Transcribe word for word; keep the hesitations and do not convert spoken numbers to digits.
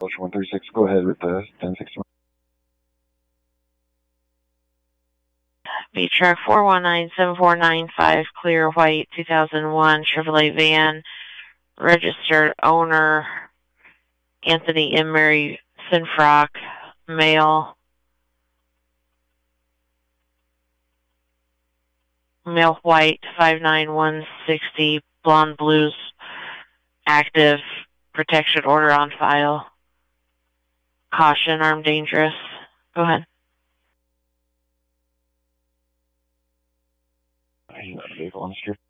Approach one thirty-six, go ahead with the ten sixty-one. B truck four one nine seven four nine five, clear white two thousand one Chevrolet van, registered owner Anthony and Mary Sinfrock, male, male white five nine one sixty, blonde blues, active, protection order on file. Caution, armed, dangerous. Go ahead. Vehicle on the street.